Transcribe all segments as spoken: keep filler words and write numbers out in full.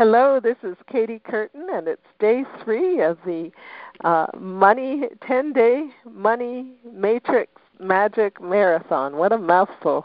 Hello, this is Katie Curtin, and it's day three of the uh, Money ten-day Money Matrix Magic Marathon. What a mouthful.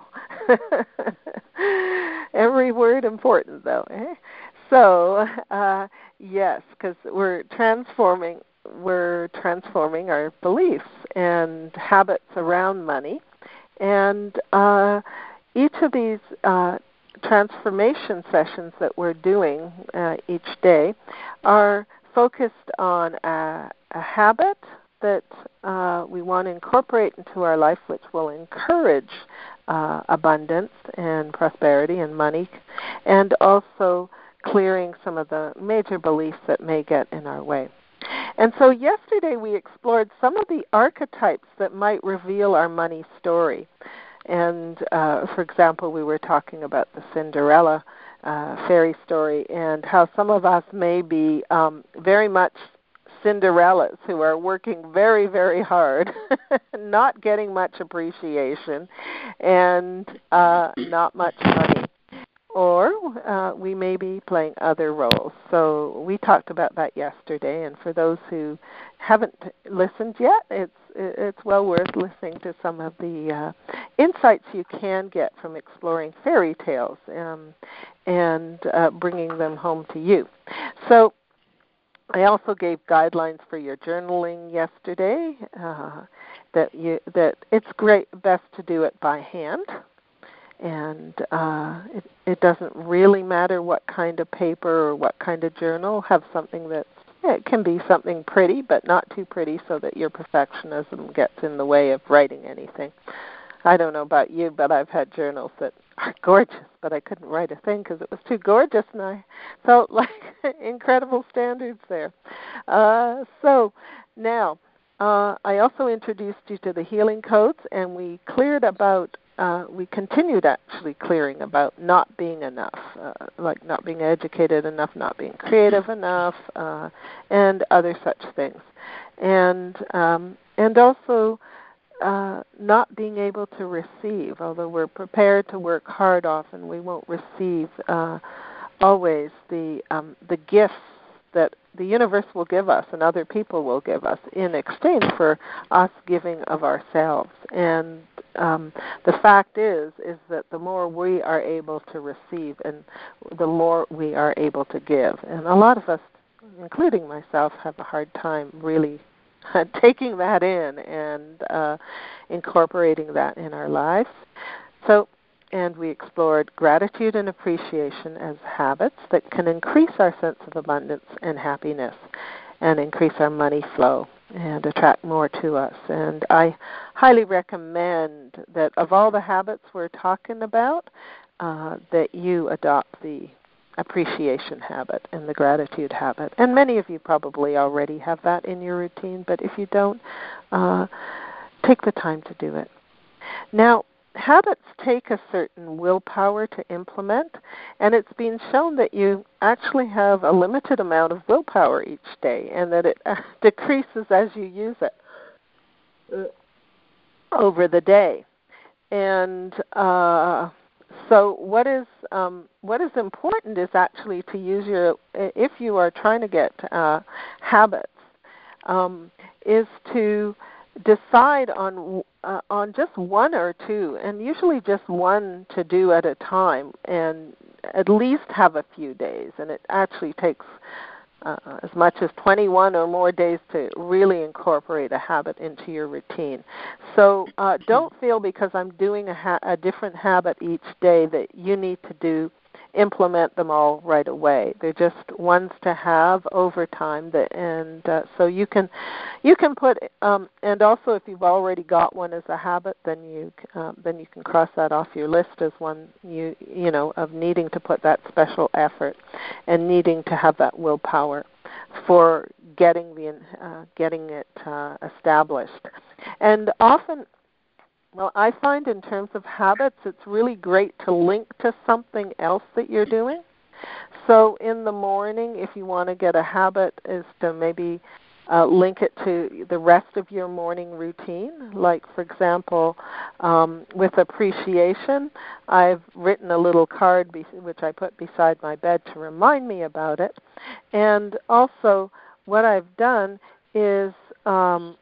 Every word important, though. Eh? So, uh, yes, because we're transforming, we're transforming our beliefs and habits around money, and uh, each of these uh, transformation sessions that we're doing uh, each day are focused on a, a habit that uh, we want to incorporate into our life, which will encourage uh, abundance and prosperity and money, and also clearing some of the major beliefs that may get in our way. And so yesterday we explored some of the archetypes that might reveal our money story. And, uh, for example, we were talking about the Cinderella uh, fairy story and how some of us may be um, very much Cinderellas who are working very, very hard, not getting much appreciation, and uh, not much money. Or uh, we may be playing other roles. So we talked about that yesterday, and for those who haven't listened yet, it's it's well worth listening to some of the uh, insights you can get from exploring fairy tales um, and uh, bringing them home to you. So I also gave guidelines for your journaling yesterday, uh, that you that it's great best to do it by hand. And uh, it, it doesn't really matter what kind of paper or what kind of journal. Have something that yeah, it can be something pretty, but not too pretty so that your perfectionism gets in the way of writing anything. I don't know about you, but I've had journals that are gorgeous, but I couldn't write a thing because it was too gorgeous, and I felt like incredible standards there. Uh, so now, uh, I also introduced you to the healing codes, and we cleared about Uh, we continued actually clearing about not being enough, uh, like not being educated enough, not being creative enough, uh, and other such things. And um, and also uh, not being able to receive, although we're prepared to work hard often, we won't receive uh, always the um, the gifts that the universe will give us and other people will give us in exchange for us giving of ourselves. And um, the fact is, is that the more we are able to receive and the more we are able to give. And a lot of us, including myself, have a hard time really taking that in and uh, incorporating that in our lives. So, and we explored gratitude and appreciation as habits that can increase our sense of abundance and happiness and increase our money flow and attract more to us. And I highly recommend that of all the habits we're talking about, uh, that you adopt the appreciation habit and the gratitude habit. And many of you probably already have that in your routine, but if you don't, uh, take the time to do it. Now, habits take a certain willpower to implement, and it's been shown that you actually have a limited amount of willpower each day and that it uh, decreases as you use it uh, over the day. And uh, so what is um, what is important is actually to use your, if you are trying to get uh, habits, um, is to decide on uh, on just one or two, and usually just one to do at a time, and at least have a few days. And it actually takes uh, as much as twenty-one or more days to really incorporate a habit into your routine. So uh, don't feel because I'm doing a, ha- a different habit each day that you need to do implement them all right away. They're just ones to have over time, that, and uh, so you can you can put um, and also if you've already got one as a habit, then you um, then you can cross that off your list as one you you know of needing to put that special effort and needing to have that willpower for getting the uh, getting it uh, established. And often, well, I find in terms of habits, it's really great to link to something else that you're doing. So in the morning, if you want to get a habit, is to maybe uh, link it to the rest of your morning routine. Like, for example, um, with appreciation, I've written a little card be- which I put beside my bed to remind me about it. And also, what I've done is, um,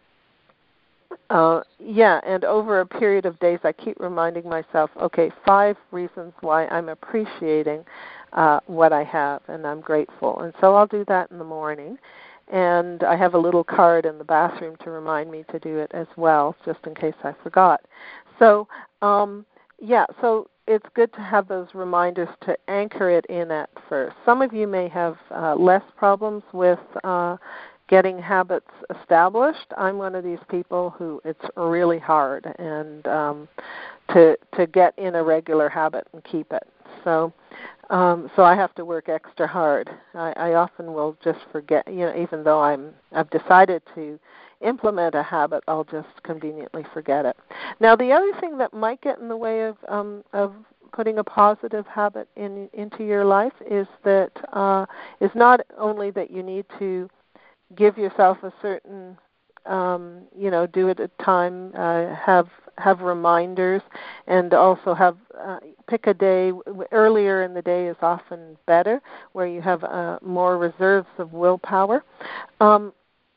uh, yeah, and over a period of days, I keep reminding myself, okay, five reasons why I'm appreciating uh, what I have, and I'm grateful. And so I'll do that in the morning. And I have a little card in the bathroom to remind me to do it as well, just in case I forgot. So, um, yeah, so it's good to have those reminders to anchor it in at first. Some of you may have uh, less problems with uh, getting habits established. I'm one of these people who it's really hard and um, to to get in a regular habit and keep it. So. Um, so I have to work extra hard. I, I often will just forget, you know, even though I'm, I've decided to implement a habit, I'll just conveniently forget it. Now, the other thing that might get in the way of um, of putting a positive habit in into your life is that uh, is not only that you need to give yourself a certain, um, you know, do it at a time, uh, have have reminders, and also have uh, pick a day. Earlier in the day is often better, where you have uh, more reserves of willpower. Um,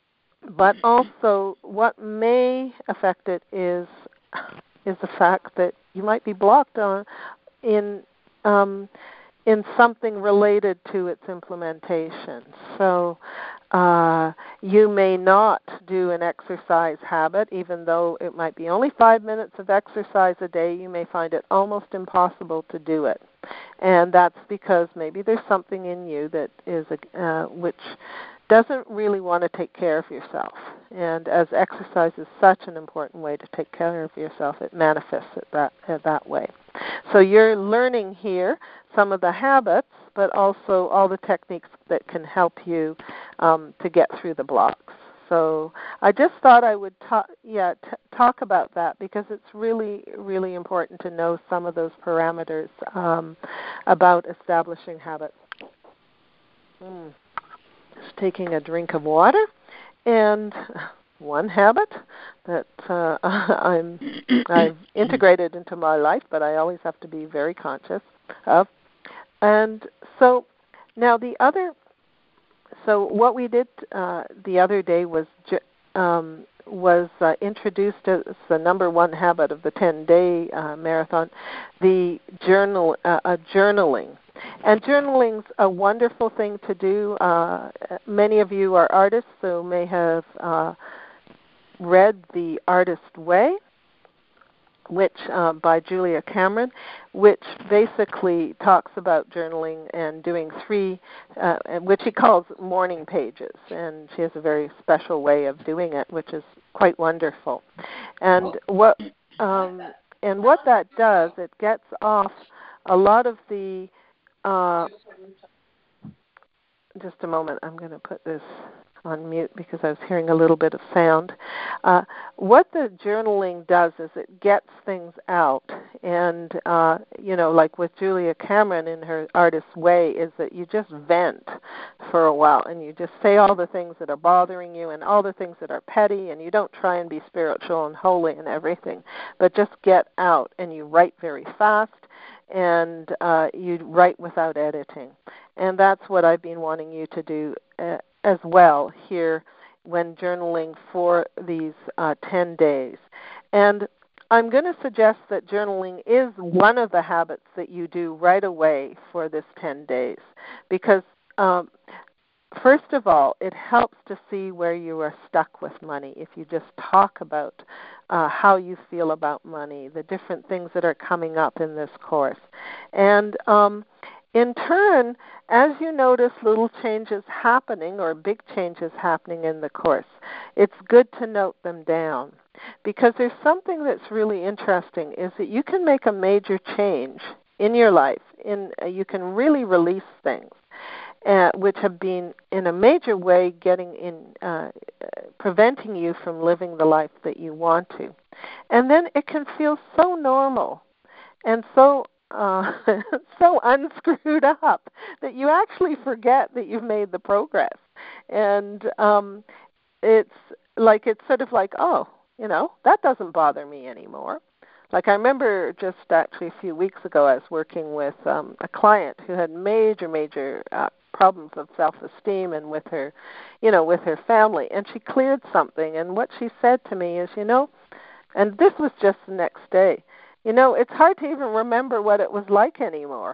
but also, what may affect it is is the fact that you might be blocked on in um, in something related to its implementation. So uh, you may not do an exercise habit, even though it might be only five minutes of exercise a day. You may find it almost impossible to do it. And that's because maybe there's something in you that is a, uh, which doesn't really want to take care of yourself. And as exercise is such an important way to take care of yourself, it manifests it that, uh, that way. So you're learning here some of the habits, but also all the techniques that can help you um, to get through the blocks. So I just thought I would talk, yeah, t- talk about that because it's really, really important to know some of those parameters um, about establishing habits. Mm. Just taking a drink of water, and one habit that uh, I'm I've integrated into my life, but I always have to be very conscious of. And so now the other, so what we did uh, the other day was um, was uh, introduced as the number one habit of the ten-day uh, marathon, the journal, uh, uh, journaling. And journaling's a wonderful thing to do. Uh, many of you are artists, so may have uh, read The Artist Way, which uh, by Julia Cameron, which basically talks about journaling and doing three, uh, which she calls morning pages. And she has a very special way of doing it, which is quite wonderful. And what um, and what that does, it gets off a lot of the Uh, just a moment, I'm going to put this on mute because I was hearing a little bit of sound. Uh, what the journaling does is it gets things out. And, uh, you know, like with Julia Cameron in her Artist's Way, is that you just vent for a while and you just say all the things that are bothering you and all the things that are petty, and you don't try and be spiritual and holy and everything, but just get out, and you write very fast. And uh, you write without editing. And that's what I've been wanting you to do uh, as well here when journaling for these uh, ten days. And I'm going to suggest that journaling is one of the habits that you do right away for this ten days because um, first of all, it helps to see where you are stuck with money if you just talk about uh, how you feel about money, the different things that are coming up in this course. And um, in turn, as you notice little changes happening or big changes happening in the course, it's good to note them down. Because there's something that's really interesting is that you can make a major change in your life. In, uh, you can really release things. Uh, which have been in a major way getting in, uh, preventing you from living the life that you want to. And then it can feel so normal and so uh, so unscrewed up that you actually forget that you've made the progress. And um, it's like it's sort of like, oh, you know, that doesn't bother me anymore. Like I remember just actually a few weeks ago, I was working with um, a client who had major, major uh, problems of self-esteem and with her, you know, with her family, and she cleared something. And what she said to me is, you know, and this was just the next day, you know, it's hard to even remember what it was like anymore.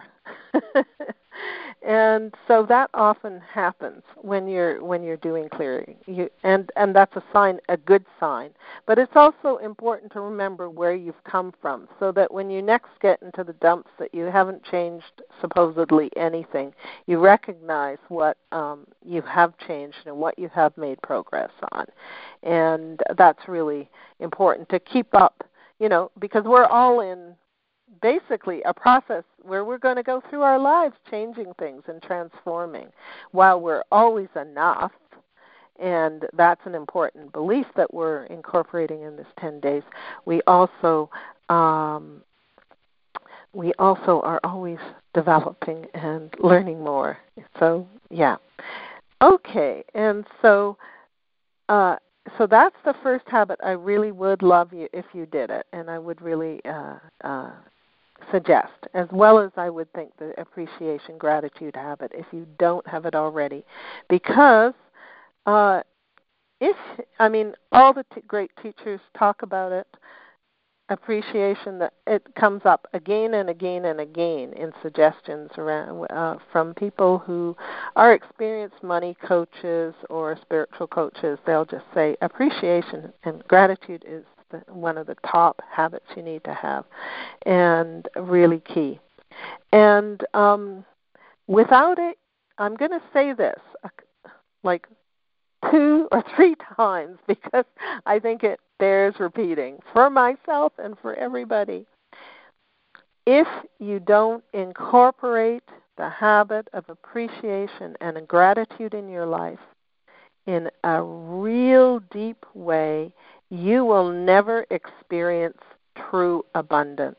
And so that often happens when you're when you're doing clearing, you, and and that's a sign, a good sign. But it's also important to remember where you've come from, so that when you next get into the dumps, that you haven't changed supposedly anything. You recognize what um, you have changed and what you have made progress on, and that's really important to keep up. You know, because we're all in basically a process where we're going to go through our lives changing things and transforming. While we're always enough, and that's an important belief that we're incorporating in this ten days, we also um, we also are always developing and learning more. So yeah, okay, and so. Uh, So that's the first habit. I really would love you if you did it, and I would really uh, uh, suggest, as well as I would think the appreciation gratitude habit if you don't have it already, because uh, if I mean all the t- great teachers talk about it. Appreciation, that it comes up again and again and again in suggestions around uh, from people who are experienced money coaches or spiritual coaches. They'll just say appreciation and gratitude is the, one of the top habits you need to have, and really key. And um, without it, I'm going to say this uh, like two or three times because I think it bears repeating for myself and for everybody. If you don't incorporate the habit of appreciation and gratitude in your life in a real deep way, you will never experience true abundance.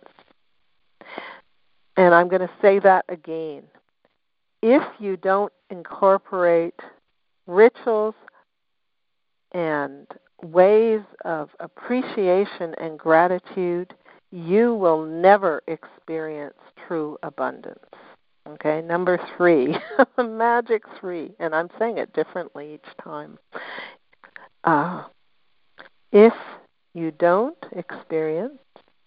And I'm going to say that again. If you don't incorporate rituals and ways of appreciation and gratitude, you will never experience true abundance. Okay, number three, magic three, and I'm saying it differently each time. Uh, if you don't experience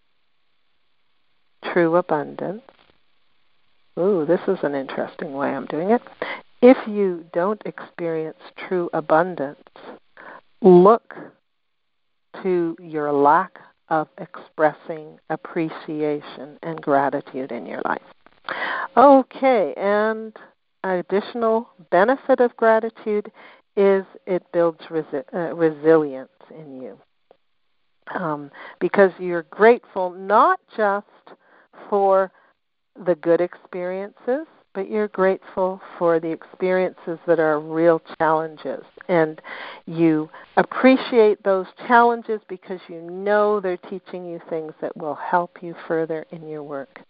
true abundance, ooh, this is an interesting way I'm doing it. If you don't experience true abundance, look to your lack of expressing appreciation and gratitude in your life. Okay, and an additional benefit of gratitude is it builds resi- uh, resilience in you. Um, because you're grateful not just for the good experiences, but you're grateful for the experiences that are real challenges. And you appreciate those challenges because you know they're teaching you things that will help you further in your work.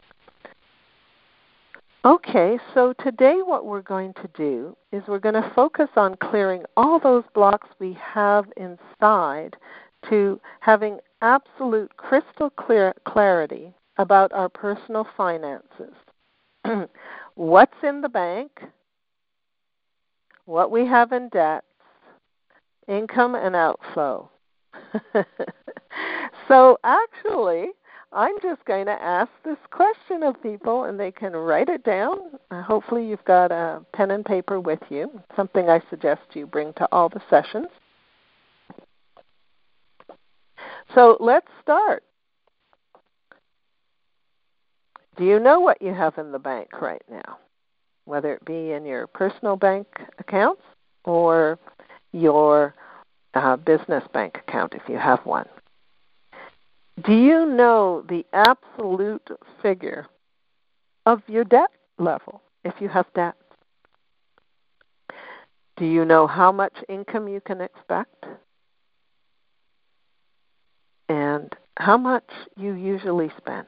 Okay, so today what we're going to do is we're going to focus on clearing all those blocks we have inside to having absolute crystal clear clarity about our personal finances. What's in the bank, what we have in debts, income and outflow. So actually, I'm just going to ask this question of people, and they can write it down. Uh, hopefully you've got a pen and paper with you, something I suggest you bring to all the sessions. So let's start. Do you know what you have in the bank right now? Whether it be in your personal bank accounts or your uh, business bank account if you have one. Do you know the absolute figure of your debt level if you have debt? Do you know how much income you can expect? And how much you usually spend?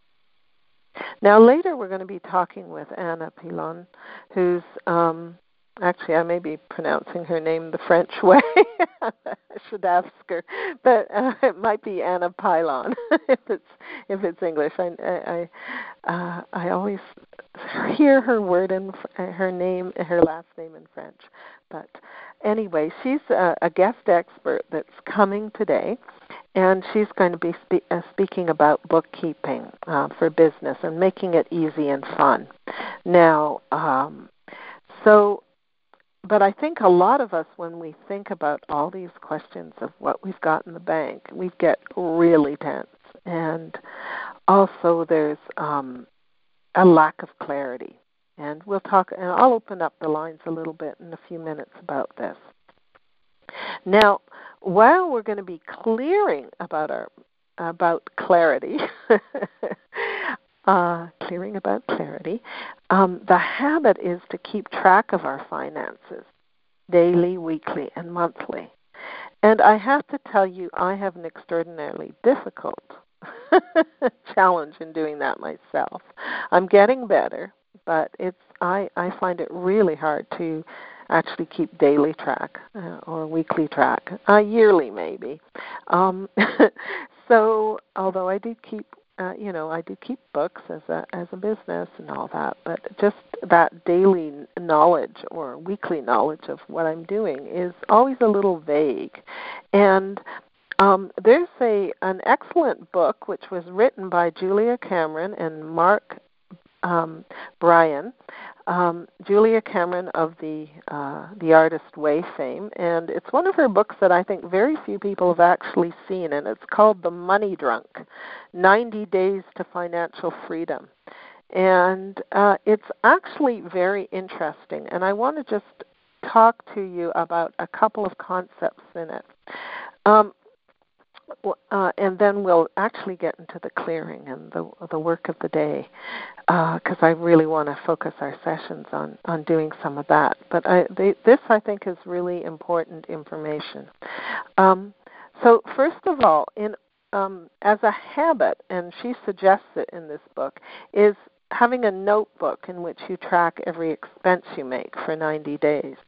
Now later we're going to be talking with Anna Pilon, who's um, Actually, I may be pronouncing her name the French way. I should ask her, but uh, it might be Anna Pylon if it's if it's English. I I uh, I always hear her word in her name, her last name in French. But anyway, she's a, a guest expert that's coming today, and she's going to be spe- uh, speaking about bookkeeping uh, for business and making it easy and fun. Now, um, so. But I think a lot of us, when we think about all these questions of what we've got in the bank, we get really tense. And also there's um, a lack of clarity. And we'll talk, and I'll open up the lines a little bit in a few minutes about this. Now, while we're going to be clearing about our about clarity, uh, clearing about clarity, um, the habit is to keep track of our finances daily, weekly, and monthly. And I have to tell you, I have an extraordinarily difficult challenge in doing that myself. I'm getting better, but it's I, I find it really hard to actually keep daily track uh, or weekly track, uh, yearly maybe. Um, so although I do keep, uh, you know, I do keep books as a as a business and all that, but just that daily knowledge or weekly knowledge of what I'm doing is always a little vague. And um, there's a an excellent book which was written by Julia Cameron and Mark um, Bryan. Um, Julia Cameron of the uh, the Artist Way fame, and it's one of her books that I think very few people have actually seen, and it's called The Money Drunk, ninety days to Financial Freedom. And uh, it's actually very interesting, and I want to just talk to you about a couple of concepts in it. Um, Uh, and then we'll actually get into the clearing and the the work of the day, because uh, I really want to focus our sessions on, on doing some of that. But I, they, this, I think, is really important information. Um, so first of all, in um, as a habit, and she suggests it in this book, is having a notebook in which you track every expense you make for ninety days.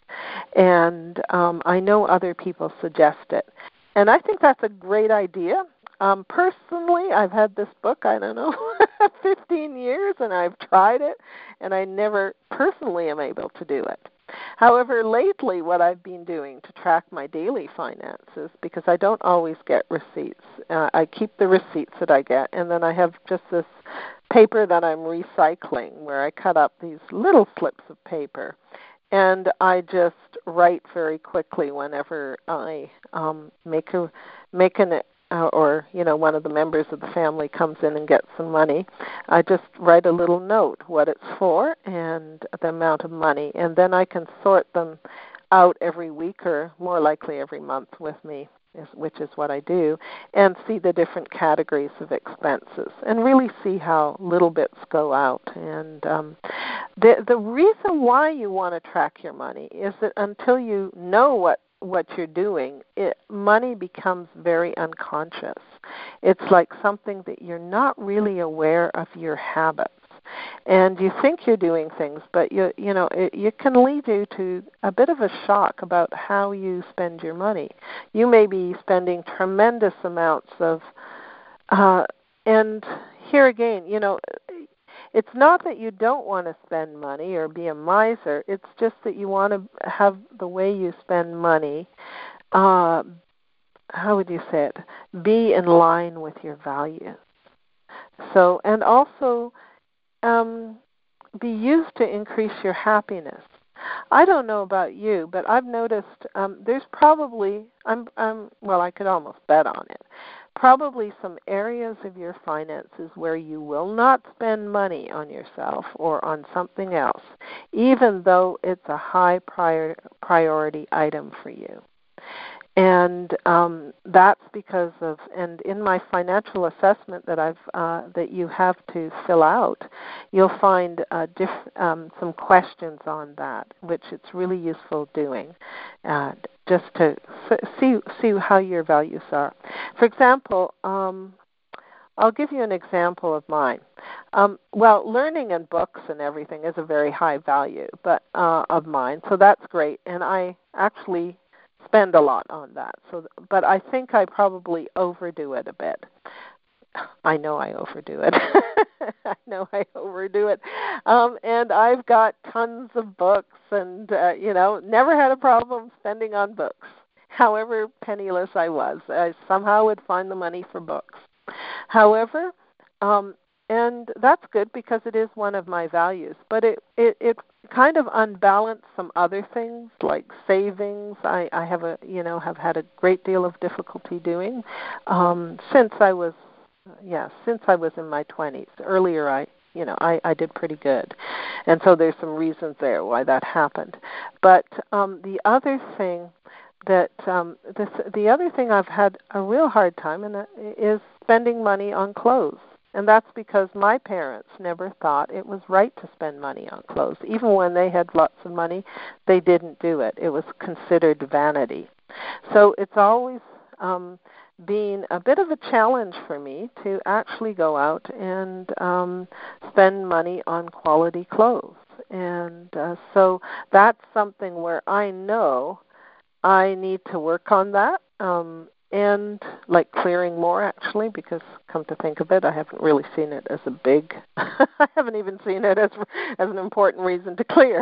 And um, I know other people suggest it. And I think that's a great idea. Um, personally, I've had this book, I don't know, fifteen years, and I've tried it, and I never personally am able to do it. However, lately what I've been doing to track my daily finances, because I don't always get receipts, uh, I keep the receipts that I get, and then I have just this paper that I'm recycling where I cut up these little slips of paper. And I just write very quickly whenever I um, make a make an uh, or you know one of the members of the family comes in and gets some money. I just write a little note what it's for and the amount of money, and then I can sort them out every week or more likely every month with me, which is what I do, and see the different categories of expenses and really see how little bits go out. And um, the the reason why you want to track your money is that until you know what, what you're doing, it, money becomes very unconscious. It's like something that you're not really aware of your habits. And you think you're doing things, but you you know it, it can lead you to a bit of a shock about how you spend your money. You may be spending tremendous amounts of, uh, and here again, you know, it's not that you don't want to spend money or be a miser. It's just that you want to have the way you spend money, uh, how would you say it, be in line with your values. So, and also, Um, be used to increase your happiness. I don't know about you, but I've noticed um, there's probably, I'm, I'm, well, I could almost bet on it, probably some areas of your finances where you will not spend money on yourself or on something else, even though it's a high prior, priority item for you. And um, that's because of, and in my financial assessment that I've uh, that you have to fill out, you'll find uh, diff- um, some questions on that, which it's really useful doing, uh, just to see see how your values are. For example, um, I'll give you an example of mine. Um, well, learning and books and everything is a very high value, but uh, of mine, so that's great. And I actually spend a lot on that. So, but I think I probably overdo it a bit. I know I overdo it. I know I overdo it. Um, and I've got tons of books and, uh, you know, never had a problem spending on books. However penniless I was, I somehow would find the money for books. However, um, and that's good because it is one of my values, but it, it, it kind of unbalanced some other things like savings. I, I have a, you know, have had a great deal of difficulty doing um, since I was Yeah, since I was in my twenties. Earlier, I, you know, I, I did pretty good, and so there's some reasons there why that happened. But um, the other thing that um, the the other thing I've had a real hard time and is spending money on clothes, and that's because my parents never thought it was right to spend money on clothes. Even when they had lots of money, they didn't do it. It was considered vanity. So it's always um, been a bit of a challenge for me to actually go out and um, spend money on quality clothes. And uh, so that's something where I know I need to work on that, um, and like clearing more actually, because come to think of it, I haven't really seen it as a big, I haven't even seen it as as an important reason to clear.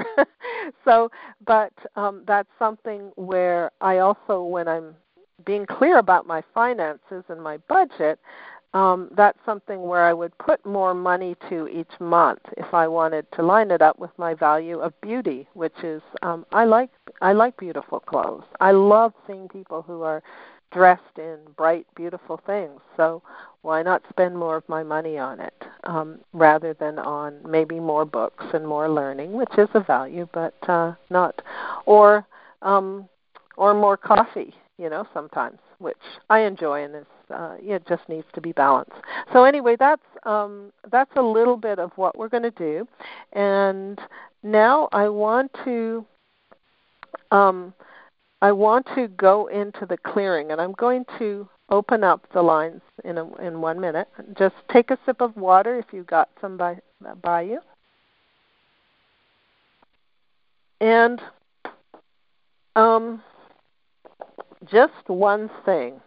So, but um, that's something where I also, when I'm being clear about my finances and my budget, um, that's something where I would put more money to each month if I wanted to line it up with my value of beauty, which is um, I like I like beautiful clothes. I love seeing people who are dressed in bright, beautiful things. So why not spend more of my money on it um, rather than on maybe more books and more learning, which is a value, but uh, not, or um, or more coffee. You know, sometimes, which I enjoy, and it's, uh, it just needs to be balanced. So anyway, that's um, that's a little bit of what we're going to do, and now I want to um, I want to go into the clearing, and I'm going to open up the lines in a, in one minute. Just take a sip of water if you've got some by by you, and um. Just one thing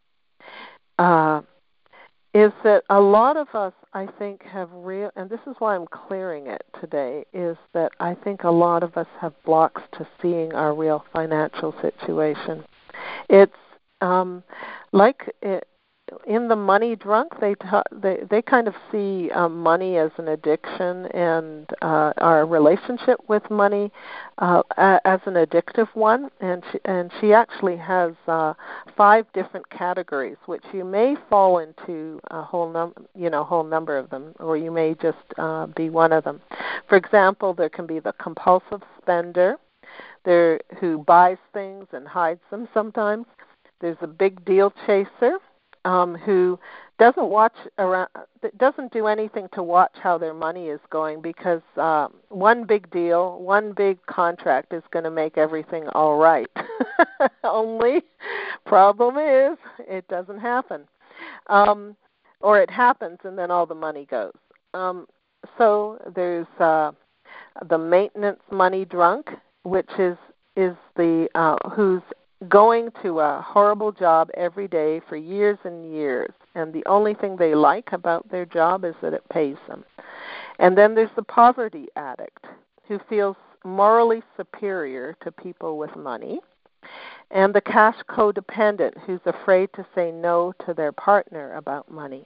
uh, is that a lot of us, I think, have real, and this is why I'm clearing it today, is that I think a lot of us have blocks to seeing our real financial situation. It's um, like it, in the money drunk, they ta- they they kind of see um, money as an addiction, and uh, our relationship with money uh, as an addictive one. And she, and she actually has uh, five different categories, which you may fall into a whole num you know whole number of them, or you may just uh, be one of them. For example, there can be the compulsive spender, there who buys things and hides them sometimes. There's a big deal chaser, Um, who doesn't watch around, doesn't do anything to watch how their money is going, because uh, one big deal, one big contract is going to make everything all right. Only problem is it doesn't happen, um, or it happens and then all the money goes. Um, so there's uh, the maintenance money drunk, which is is the uh, who's going to a horrible job every day for years and years, and the only thing they like about their job is that it pays them. And then there's the poverty addict, who feels morally superior to people with money, and the cash codependent, who's afraid to say no to their partner about money.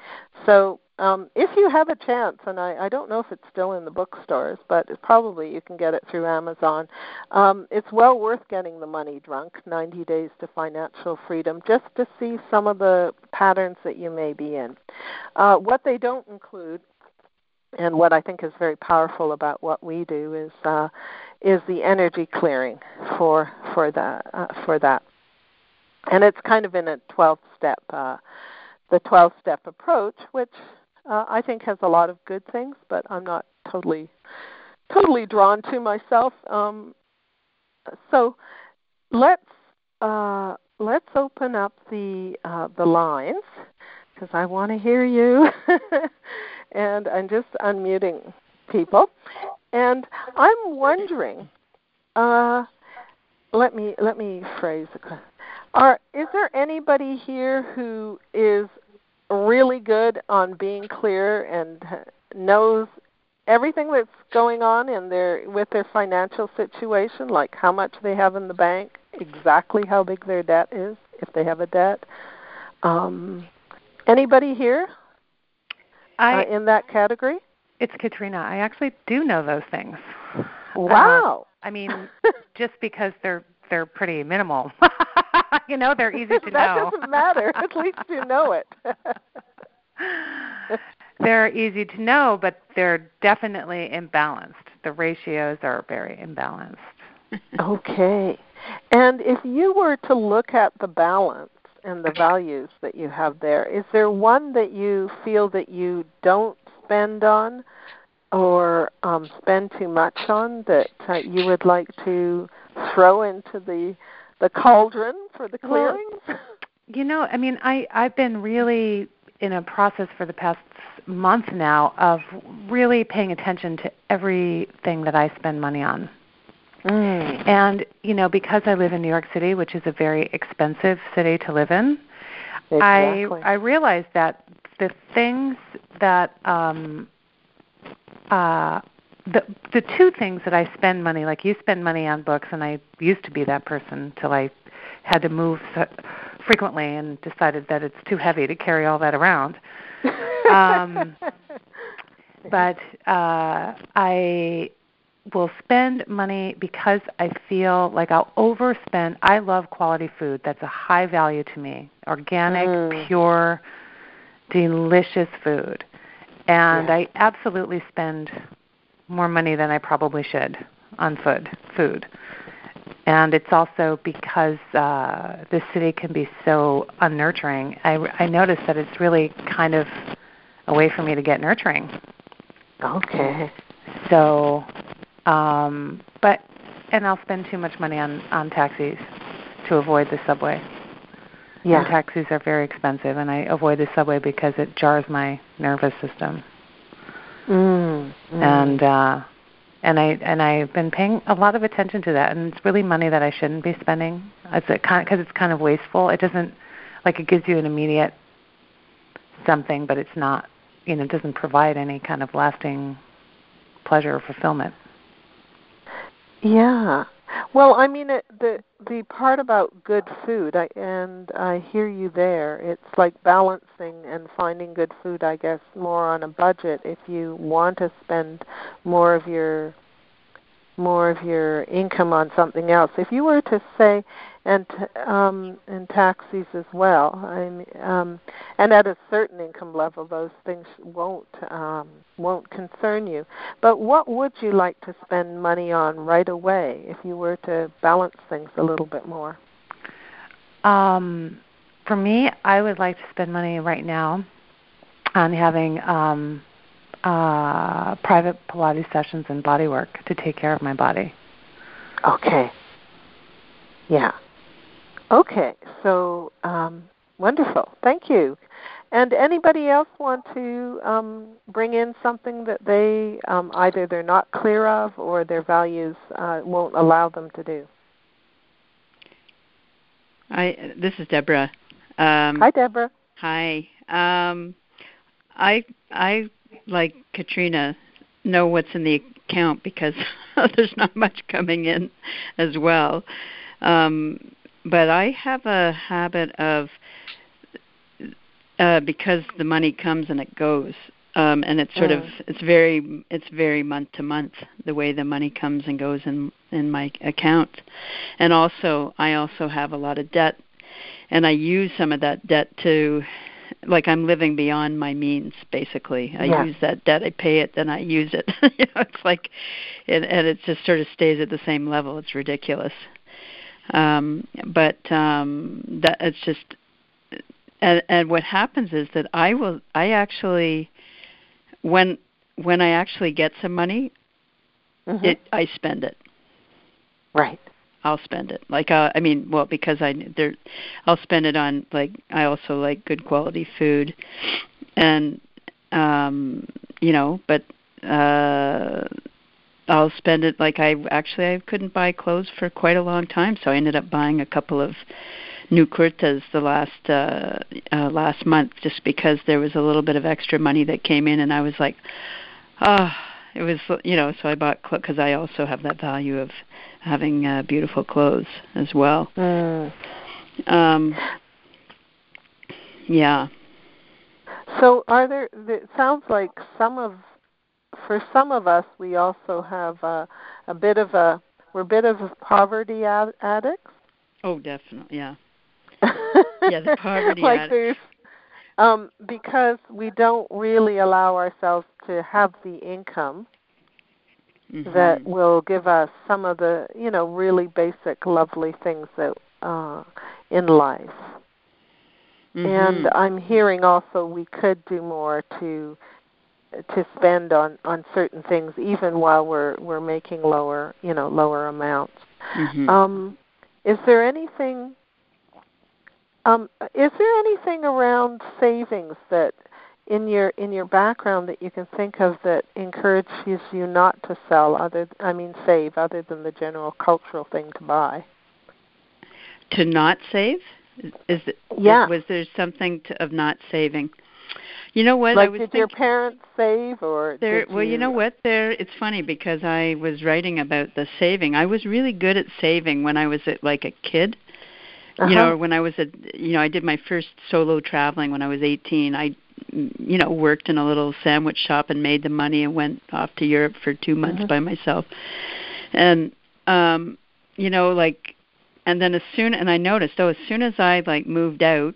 So um, if you have a chance, and I, I don't know if it's still in the bookstores, but it's probably you can get it through Amazon, um, it's well worth getting The Money Drunk, ninety days to Financial Freedom, just to see some of the patterns that you may be in. Uh, what they don't include, and what I think is very powerful about what we do, is uh, is the energy clearing for for that uh, for that, and it's kind of in a twelve-step uh, the twelve-step approach, which uh, I think has a lot of good things, but I'm not totally totally drawn to myself. Um, so let's uh, let's open up the uh, the lines, because I want to hear you. And I'm just unmuting people. And I'm wondering, uh, let me let me phrase the question. Are, is there anybody here who is really good on being clear and knows everything that's going on in their with their financial situation, like how much they have in the bank, exactly how big their debt is, if they have a debt? Um, anybody here I, uh, in that category? It's Katrina. I actually do know those things. Wow. Uh, I mean, just because they're they're pretty minimal. You know, they're easy to that know. That doesn't matter. At least you know it. They're easy to know, but they're definitely imbalanced. The ratios are very imbalanced. Okay. And if you were to look at the balance and the values that you have there, is there one that you feel that you don't spend on or um, spend too much on that uh, you would like to throw into the the cauldron for the clearing? Well, you know, I mean, I, I've been really in a process for the past month now of really paying attention to everything that I spend money on. Mm. And, you know, because I live in New York City, which is a very expensive city to live in, exactly. I I realized that the things that um, uh, the the two things that I spend money, like you spend money on books, and I used to be that person till I had to move so frequently and decided that it's too heavy to carry all that around. Um, but uh, I will spend money because I feel like I'll overspend. I love quality food. That's a high value to me. Organic, mm. pure, delicious food. And yeah. I absolutely spend more money than I probably should on food. food. And it's also because uh, this city can be so unnurturing. I, I notice that it's really kind of a way for me to get nurturing. Okay. So, um, but, and I'll spend too much money on, on taxis to avoid the subway. Yeah. And taxis are very expensive, and I avoid the subway because it jars my nervous system. Mm, mm. And uh, and I and I've been paying a lot of attention to that, and it's really money that I shouldn't be spending. It's a kind because it's kind of wasteful. It doesn't like it gives you an immediate something, but it's not. You know, it doesn't provide any kind of lasting pleasure or fulfillment. Yeah. Well, I mean, it, the the part about good food, I, and I hear you there. It's like balancing and finding good food, I guess, more on a budget. If you want to spend more of your more of your income on something else, if you were to say, and um, and taxis as well, I mean, um, and at a certain income level, those things won't um, won't concern you. But what would you like to spend money on right away if you were to balance things a little bit more? Um, for me, I would like to spend money right now on having um, uh, private Pilates sessions and body work to take care of my body. Okay. Yeah. Okay. So um, wonderful. Thank you. And anybody else want to um, bring in something that they um, either they're not clear of or their values uh, won't allow them to do? I. This is Deborah. Um, hi, Deborah. Hi. Um, I I like Katrina know what's in the account because there's not much coming in as well. Um, but I have a habit of uh, because the money comes and it goes, um, and it's sort mm. of it's very it's very month to month the way the money comes and goes in in my account, and also I also have a lot of debt, and I use some of that debt to. Like I'm living beyond my means, basically. I yeah. use that debt, I pay it, then I use it. you know, it's like, and, and it just sort of stays at the same level. It's ridiculous. Um, but um, that it's just, and, and what happens is that I will, I actually, when when I actually get some money, mm-hmm. it I spend it. Right. I'll spend it. Like, uh, I mean, well, because I there, I'll spend it on, like, I also like good quality food, and um, you know, but uh, I'll spend it like I actually I couldn't buy clothes for quite a long time, so I ended up buying a couple of new kurtas the last uh, uh, last month, just because there was a little bit of extra money that came in, and I was like, ah. Oh, it was, you know, so I bought, because I also have that value of having uh, beautiful clothes as well. Mm. Um, yeah. So are there, it sounds like some of, for some of us, we also have a, a bit of a, we're a bit of poverty ad- addicts. Oh, definitely, yeah. Yeah, the poverty like addicts. There's, um, because we don't really allow ourselves to have the income mm-hmm. that will give us some of the, you know, really basic, lovely things that uh, in life. Mm-hmm. And I'm hearing also we could do more to to spend on, on certain things, even while we're we're making lower, you know, lower amounts. Mm-hmm. Um, is there anything? Um, is there anything around savings that, in your in your background, that you can think of that encourages you not to sell? Other, I mean, save other than the general cultural thing to buy. To not save? Is it? Yeah. Was there something to, of not saving? You know what? Like, I was did thinking, your parents save, or there? did Well, you, you know what? There. It's funny because I was writing about the saving. I was really good at saving when I was at, like a kid. Uh-huh. You know, when I was a, you know, I did my first solo traveling when I was eighteen. I, you know, worked in a little sandwich shop and made the money and went off to Europe for two months mm-hmm. by myself. And, um, you know, like, and then as soon, and I noticed, oh, as soon as I like moved out,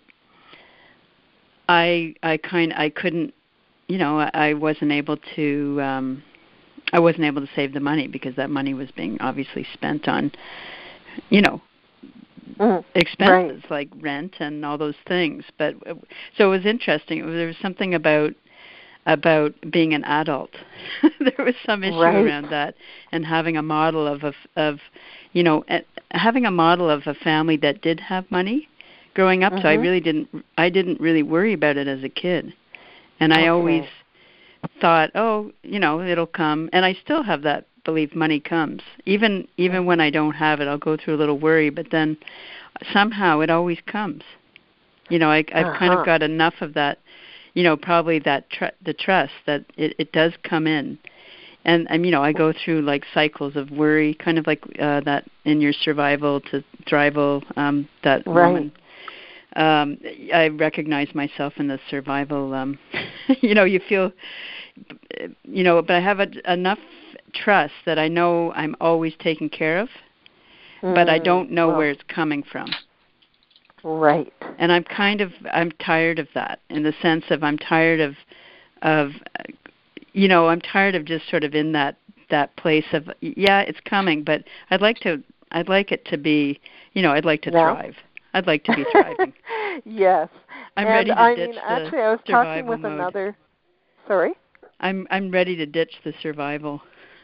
I, I kind, I couldn't, you know, I, I wasn't able to, um, I wasn't able to save the money because that money was being obviously spent on, you know, Mm, expenses right. like rent and all those things. But so it was interesting. It was, there was something about about being an adult. There was some issue right. around that, and having a model of a, of you know having a model of a family that did have money growing up. Mm-hmm. So I really didn't I didn't really worry about it as a kid, and I okay. always thought, oh, you know, it'll come, and I still have that believe money comes. Even even when I don't have it, I'll go through a little worry, but then somehow it always comes. You know, I, I've uh-huh. kind of got enough of that, you know, probably that tr- the trust that it, it does come in. And, and, you know, I go through like cycles of worry, kind of like uh, that in your survival to thrival, um, that right. woman. Um, I recognize myself in the survival, um, you know, you feel, you know, but I have a, enough trust that I know I'm always taken care of, mm, but I don't know well. where it's coming from. Right. And I'm kind of, I'm tired of that in the sense of I'm tired of, of, you know, I'm tired of just sort of in that, that place of, yeah, it's coming, but I'd like to, I'd like it to be, you know, I'd like to no. thrive. I'd like to be thriving. Yes. I'm and ready to I ditch mean, the actually, I was talking with mode. another, sorry? I'm I'm ready to ditch the survival.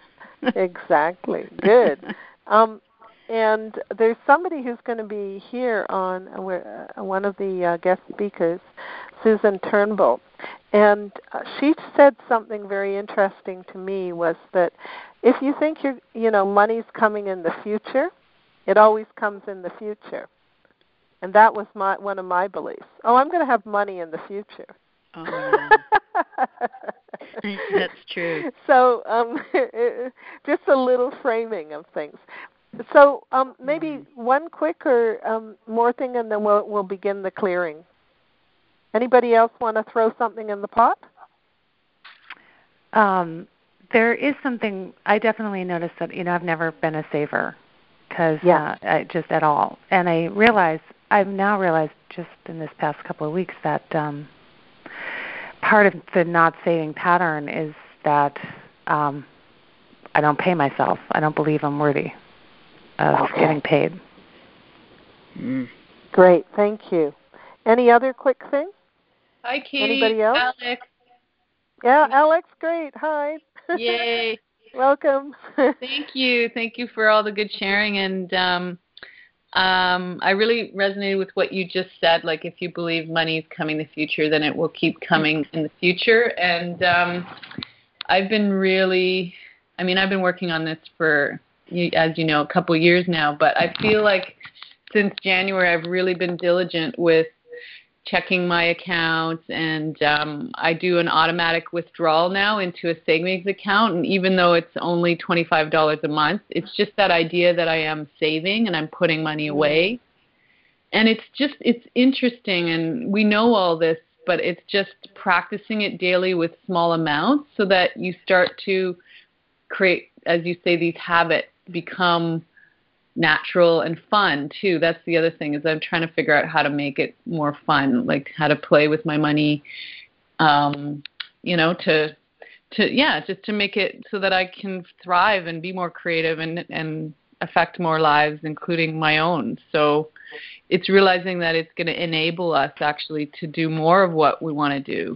Exactly. Good. um, and there's somebody who's going to be here on uh, one of the uh, guest speakers, Susan Turnbull, and uh, she said something very interesting to me. Was that if you think you're, you know, money's coming in the future, it always comes in the future, and that was my one of my beliefs. Oh, I'm going to have money in the future. Oh, yeah. That's true. So um, just a little framing of things. So um, maybe mm-hmm. one quick or um, more thing, and then we'll, we'll begin the clearing. Anybody else want to throw something in the pot? Um, there is something I definitely noticed that, you know, I've never been a saver, because yeah. uh, I, just at all. And I realize, I've now realized just in this past couple of weeks that um, part of the not saving pattern is that um, I don't pay myself. I don't believe I'm worthy of okay. getting paid. Mm. Great, thank you. Any other quick thing? Hi, Katie. Anybody else? Alex. Yeah, Alex, great. Hi. Yay. Welcome. Thank you. Thank you for all the good sharing. And um, um, I really resonated with what you just said. Like, if you believe money is coming in the future, then it will keep coming in the future. And um, I've been really, I mean, I've been working on this for, as you know, a couple of years now. But I feel like since January, I've really been diligent with checking my accounts, and um, I do an automatic withdrawal now into a savings account. And even though it's only twenty-five dollars a month, it's just that idea that I am saving and I'm putting money away. And it's just, it's interesting, and we know all this, but it's just practicing it daily with small amounts so that you start to create, as you say, these habits become natural and fun too. That's the other thing, is I'm trying to figure out how to make it more fun, like how to play with my money, um, you know, to, to, yeah, just to make it so that I can thrive and be more creative and, and affect more lives, including my own. So it's realizing that it's going to enable us actually to do more of what we want to do.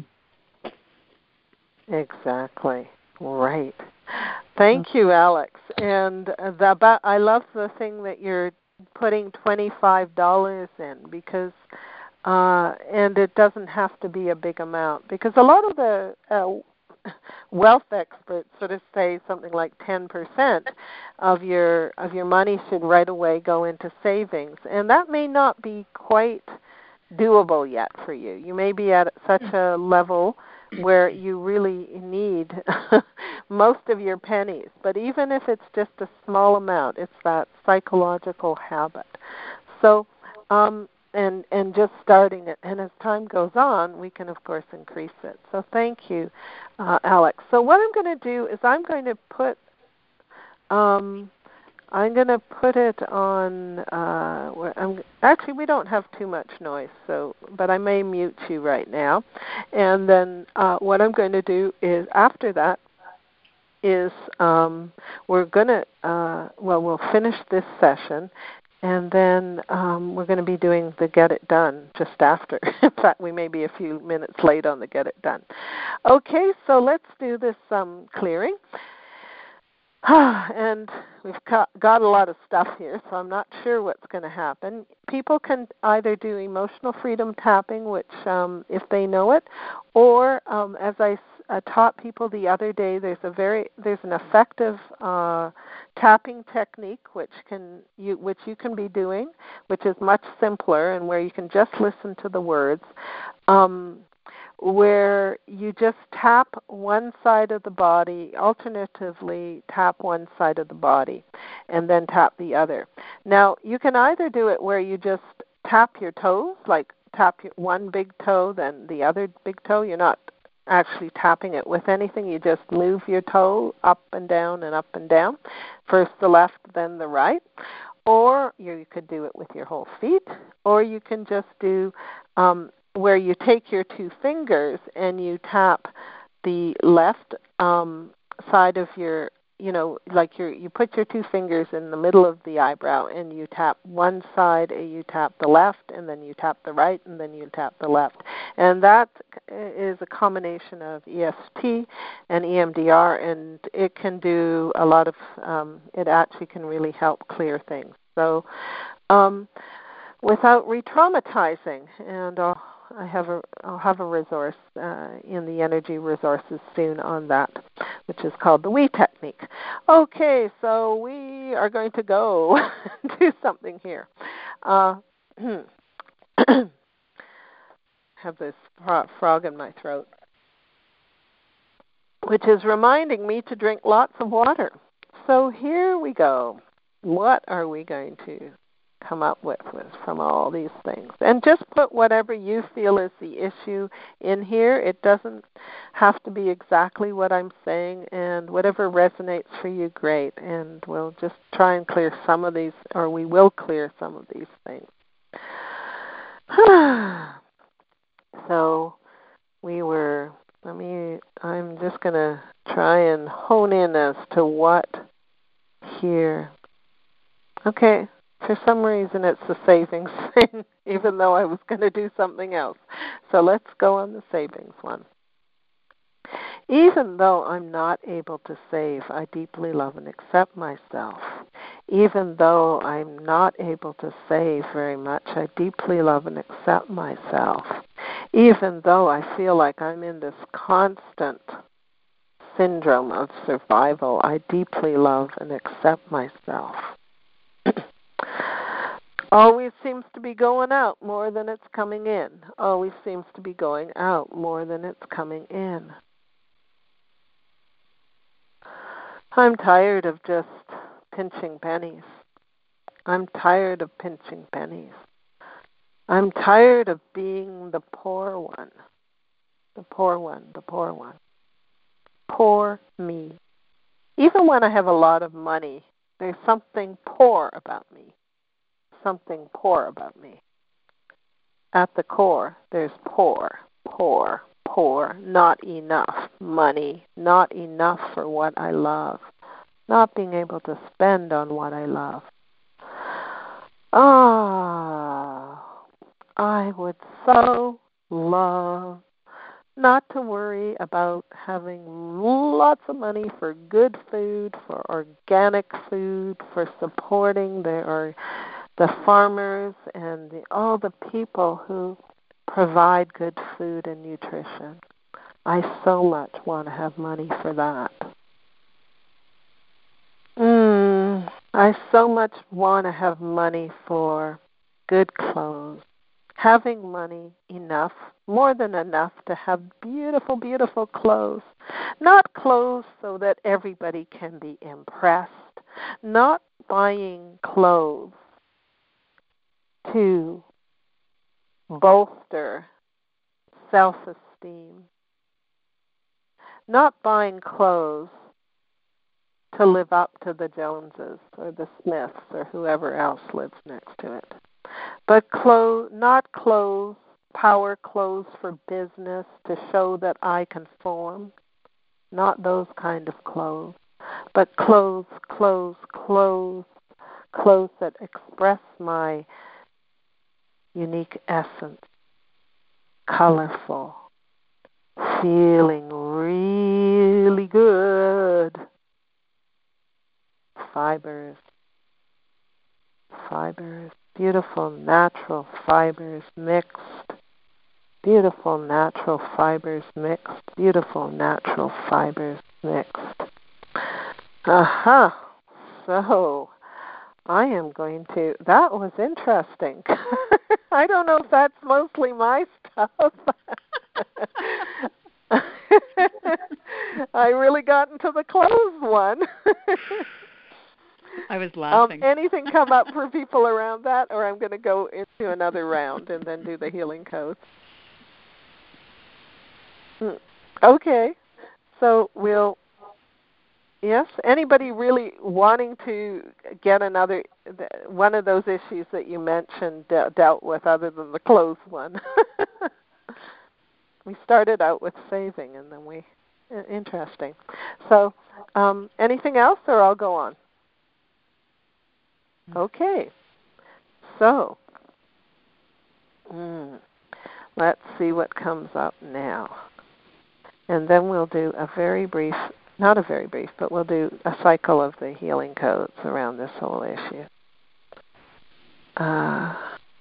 Exactly. Right. Thank you, Alex. And the, about, I love the thing that you're putting twenty-five dollars in, because, uh, and it doesn't have to be a big amount, because a lot of the uh, wealth experts sort of say something like ten percent of your of your money should right away go into savings, and that may not be quite doable yet for you. You may be at such a level where you really need most of your pennies. But even if it's just a small amount, it's that psychological habit. So, um, and and just starting it. And as time goes on, we can, of course, increase it. So thank you, uh, Alex. So what I'm going to do is I'm going to put um, I'm going to put it on, uh, where I'm, actually we don't have too much noise, so, but I may mute you right now. And then uh, what I'm going to do is, after that, is um, we're going to, uh, well, we'll finish this session, and then um, we're going to be doing the Get It Done just after. In fact, we may be a few minutes late on the Get It Done. Okay, so let's do this um, clearing. And we've got, got a lot of stuff here, so I'm not sure what's going to happen. People can either do emotional freedom tapping, which um, if they know it, or um, as I uh, taught people the other day, there's a very there's an effective uh, tapping technique which can you which you can be doing, which is much simpler and where you can just listen to the words. Um, where you just tap one side of the body, alternatively tap one side of the body, and then tap the other. Now, you can either do it where you just tap your toes, like tap your one big toe, then the other big toe. You're not actually tapping it with anything. You just move your toe up and down and up and down, first the left, then the right. Or you could do it with your whole feet, or you can just do um, where you take your two fingers and you tap the left um, side of your, you know, like your, you put your two fingers in the middle of the eyebrow and you tap one side, and you tap the left, and then you tap the right, and then you tap the left. And that is a combination of E F T and E M D R, and it can do a lot of, um, it actually can really help clear things. So um, without re-traumatizing, and I'll I have a, I'll have a resource uh, in the energy resources soon on that, which is called the We Technique. Okay, so we are going to go do something here. Uh, have this frog in my throat, which is reminding me to drink lots of water. So here we go. What are we going to come up with, with from all these things? And just put whatever you feel is the issue in here. It doesn't have to be exactly what I'm saying, and whatever resonates for you, great. And we'll just try and clear some of these, or we will clear some of these things. So we were, let me, I'm just going to try and hone in as to what here. Okay. For some reason, it's the savings thing, even though I was going to do something else. So let's go on the savings one. Even though I'm not able to save, I deeply love and accept myself. Even though I'm not able to save very much, I deeply love and accept myself. Even though I feel like I'm in this constant syndrome of survival, I deeply love and accept myself. Always seems to be going out more than it's coming in. Always seems to be going out more than it's coming in. I'm tired of just pinching pennies. I'm tired of pinching pennies. I'm tired of being the poor one. The poor one, the poor one. Poor me. Even when I have a lot of money, there's something poor about me. Something poor about me. At the core, there's poor, poor, poor, not enough money, not enough for what I love, not being able to spend on what I love. Ah, I would so love not to worry about having lots of money for good food, for organic food, for supporting the or the farmers and the, all the people who provide good food and nutrition. I so much want to have money for that. Mm, I so much want to have money for good clothes. Having money enough, more than enough, to have beautiful, beautiful clothes. Not clothes so that everybody can be impressed. Not buying clothes to bolster self-esteem. Not buying clothes to live up to the Joneses or the Smiths or whoever else lives next to it. But clothes, not clothes, power clothes for business to show that I conform. Not those kind of clothes. But clothes, clothes, clothes, clothes that express my unique essence. Colorful. Feeling really good. Fibers. Fibers. Beautiful natural fibers mixed. Beautiful natural fibers mixed. Beautiful natural fibers mixed. Aha. Uh-huh. So, I am going to, that was interesting. I don't know if that's mostly my stuff. I really got into the clothes one. I was laughing. Um, anything come up for people around that, or I'm going to go into another round and then do the healing codes? Okay. So we'll, yes, anybody really wanting to get another, one of those issues that you mentioned de- dealt with other than the clothes one? We started out with saving, and then we, interesting. So um, anything else, or I'll go on? Okay. So mm, let's see what comes up now. And then we'll do a very brief, not a very brief, but we'll do a cycle of the healing codes around this whole issue. Uh,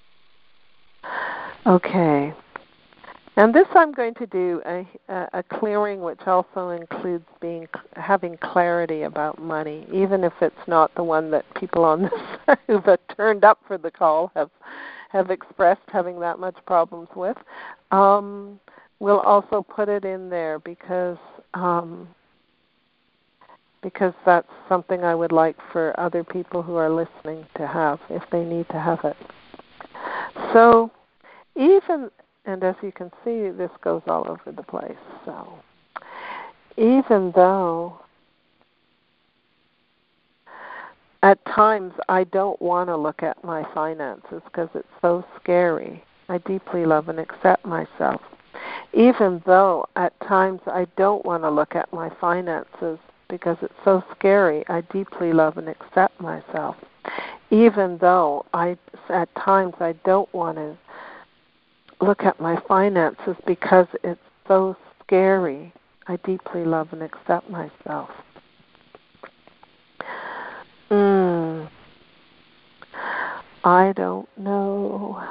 okay. And this I'm going to do a, a clearing which also includes being having clarity about money, even if it's not the one that people on this who've turned up for the call have have expressed having that much problems with. Um, we'll also put it in there because um, because that's something I would like for other people who are listening to have if they need to have it. So even And as you can see, this goes all over the place. So even though at times I don't want to look at my finances because it's so scary, I deeply love and accept myself. Even though at times I don't want to look at my finances because it's so scary, I deeply love and accept myself. Even though I, at times I don't want to look at my finances because it's so scary, I deeply love and accept myself. Mm. I don't know.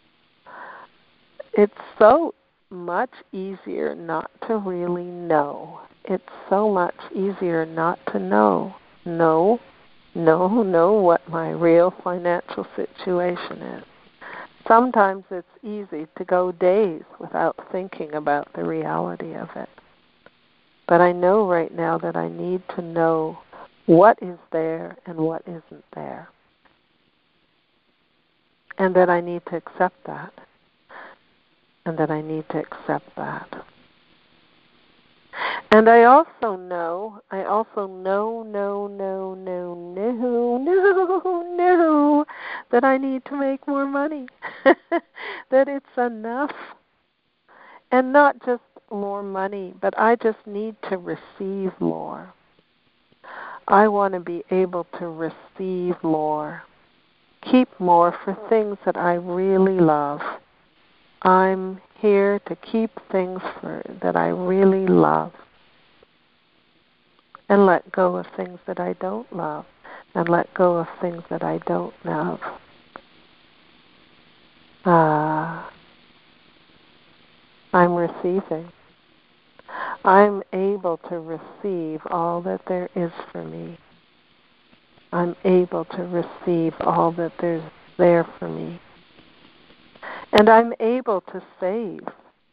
It's so much easier not to really know. It's so much easier not to know. Know, know, know what my real financial situation is. Sometimes it's easy to go days without thinking about the reality of it. But I know right now that I need to know what is there and what isn't there. And that I need to accept that. And that I need to accept that. And I also know, I also know, know, know, know, know, know, know that I need to make more money. That it's enough. And not just more money, but I just need to receive more. I want to be able to receive more. Keep more for things that I really love. I'm here to keep things for that I really love. And let go of things that I don't love. And let go of things that I don't love. Ah. Uh, I'm receiving. I'm able to receive all that there is for me. I'm able to receive all that there's there for me. And I'm able to save.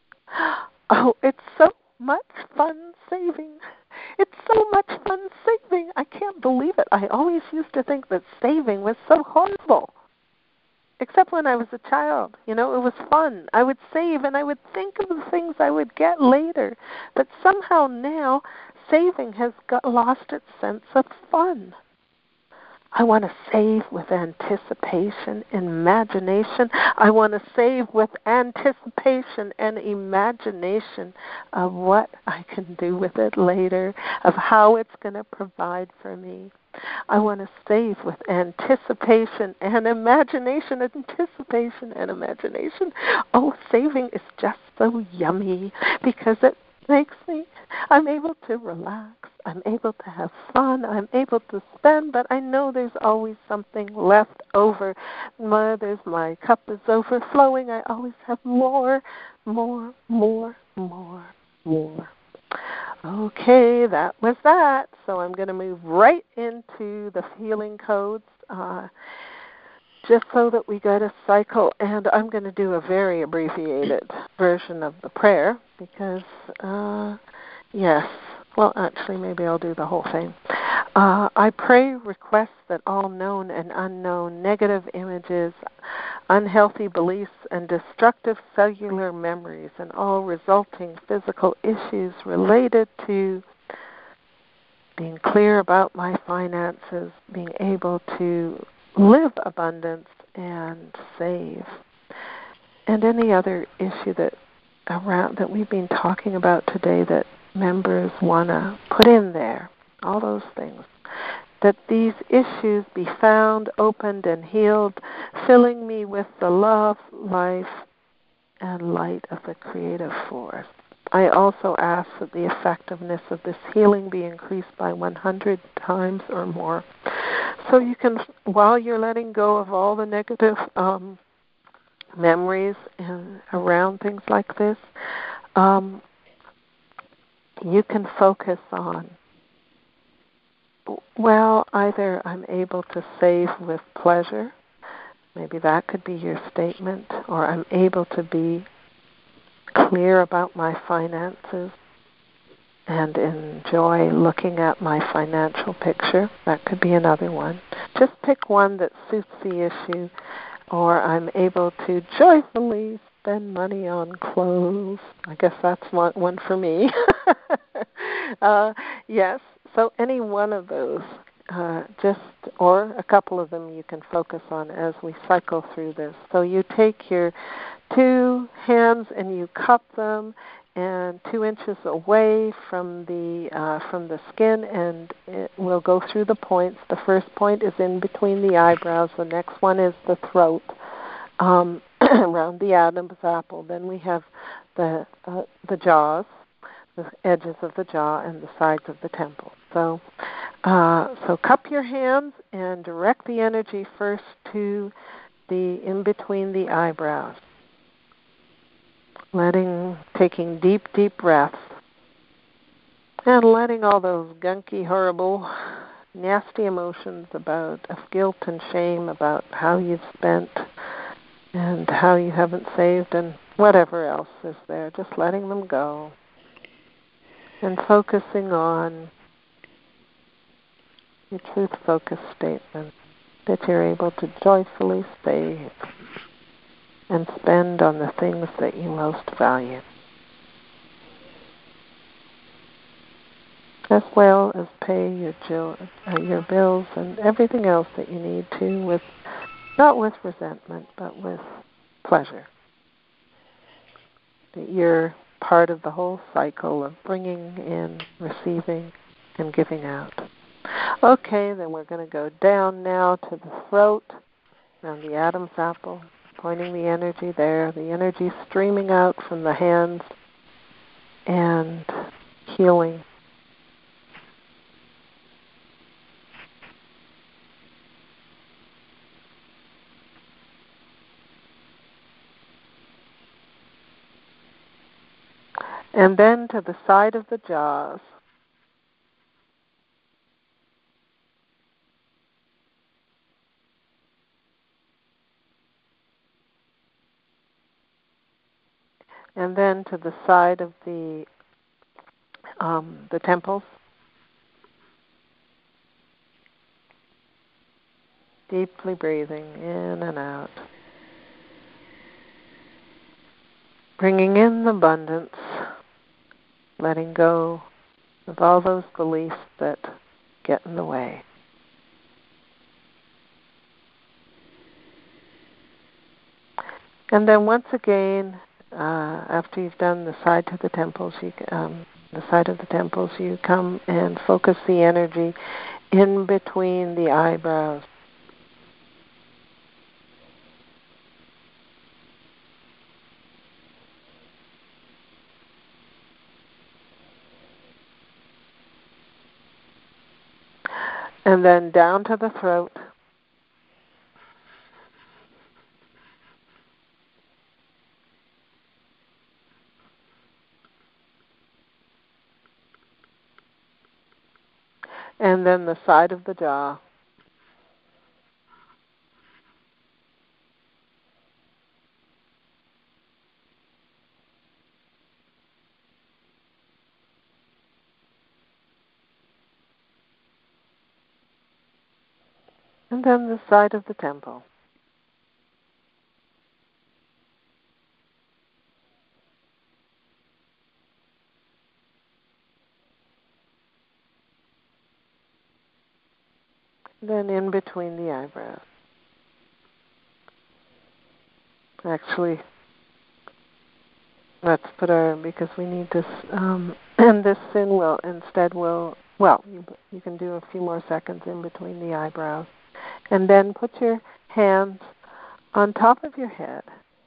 Oh, it's so much fun saving. It's so much fun saving. I can't believe it. I always used to think that saving was so horrible. Except when I was a child. You know, it was fun. I would save and I would think of the things I would get later. But somehow now, saving has got lost its sense of fun. I want to save with anticipation and imagination. I want to save with anticipation and imagination of what I can do with it later, of how it's going to provide for me. I want to save with anticipation and imagination, anticipation and imagination. Oh, saving is just so yummy because it makes me, I'm able to relax. I'm able to have fun. I'm able to spend, but I know there's always something left over. My, there's, my cup is overflowing. I always have more, more, more, more, more. Okay, that was that. So I'm going to move right into the healing codes uh, just so that we get a cycle. And I'm going to do a very abbreviated version of the prayer because, uh, yes, well, actually, maybe I'll do the whole thing. Uh, I pray, request that all known and unknown negative images, unhealthy beliefs, and destructive cellular memories and all resulting physical issues related to being clear about my finances, being able to live abundance and save, and any other issue that around that we've been talking about today that members want to put in there, all those things. That these issues be found, opened, and healed, filling me with the love, life, and light of the creative force. I also ask that the effectiveness of this healing be increased by one hundred times or more. So you can, while you're letting go of all the negative um, memories and around things like this, um, you can focus on, well, either I'm able to save with pleasure, maybe that could be your statement, or I'm able to be clear about my finances and enjoy looking at my financial picture. That could be another one. Just pick one that suits the issue, or I'm able to joyfully spend money on clothes. I guess that's one, one for me. uh, yes, so any one of those, uh, just or a couple of them you can focus on as we cycle through this. So you take your two hands and you cup them and two inches away from the uh, from the skin, and it will go through the points. The first point is in between the eyebrows. The next one is the throat, um, around the Adam's apple. Then we have the uh, the jaws. the edges of the jaw and the sides of the temple. So, uh, so cup your hands and direct the energy first to the in between the eyebrows. Letting, taking deep, deep breaths, and letting all those gunky, horrible, nasty emotions about of guilt and shame about how you've spent and how you haven't saved and whatever else is there, just letting them go and focusing on your truth-focused statement that you're able to joyfully save and spend on the things that you most value, as well as pay your, jo- uh, your bills and everything else that you need to, with not with resentment, but with pleasure. That you're part of the whole cycle of bringing in, receiving, and giving out. Okay, then we're going to go down now to the throat, around the Adam's apple, pointing the energy there, the energy streaming out from the hands and healing. And then to the side of the jaws. And then to the side of the um, the temples. Deeply breathing in and out. Bringing in the abundance, letting go of all those beliefs that get in the way. And then once again, uh, after you've done the side to the temples, you, um, the side of the temples, you come and focus the energy in between the eyebrows. And then down to the throat. And then the side of the jaw. And then the side of the temple. Then in between the eyebrows. Actually, let's put our, because we need this, um, and this sin will, instead will, well, you, you can do a few more seconds in between the eyebrows. And then put your hands on top of your head.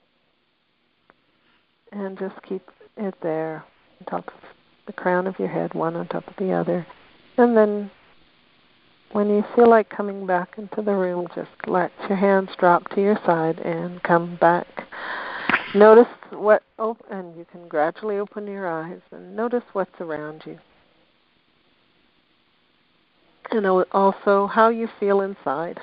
And just keep it there, on top of the crown of your head, one on top of the other. And then when you feel like coming back into the room, just let your hands drop to your side and come back. Notice what, oh, and you can gradually open your eyes and notice what's around you. And also how you feel inside.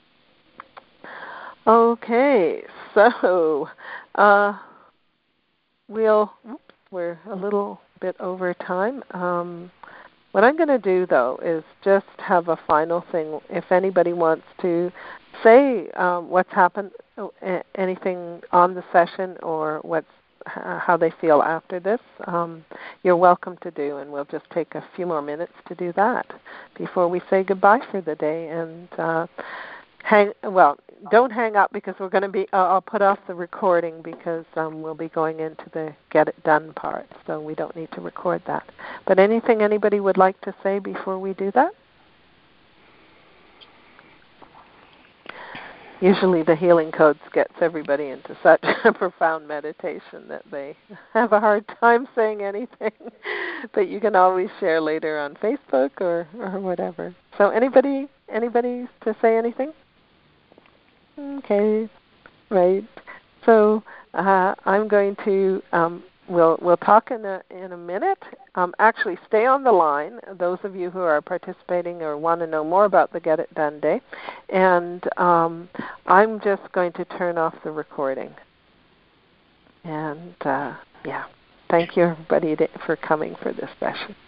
Okay, so uh, we'll, oops, we're a little bit over time. Um, what I'm going to do, though, is just have a final thing. If anybody wants to say um, what's happened, anything on the session or what's how they feel after this, um, you're welcome to do, and we'll just take a few more minutes to do that before we say goodbye for the day. And uh, hang well, don't hang up because we're going to be. Uh, I'll put off the recording because um, we'll be going into the get it done part, so we don't need to record that. But anything anybody would like to say before we do that? usually the healing codes gets everybody into such a profound meditation that they have a hard time saying anything. But you can always share later on Facebook or, or whatever. So anybody anybody to say anything? Okay, right. So uh, I'm going to um, we'll we'll talk in a in a minute. Um, actually, stay on the line. Those of you who are participating or want to know more about the Get It Done Day, and um, I'm just going to turn off the recording. And uh, yeah, thank you everybody for coming for this session.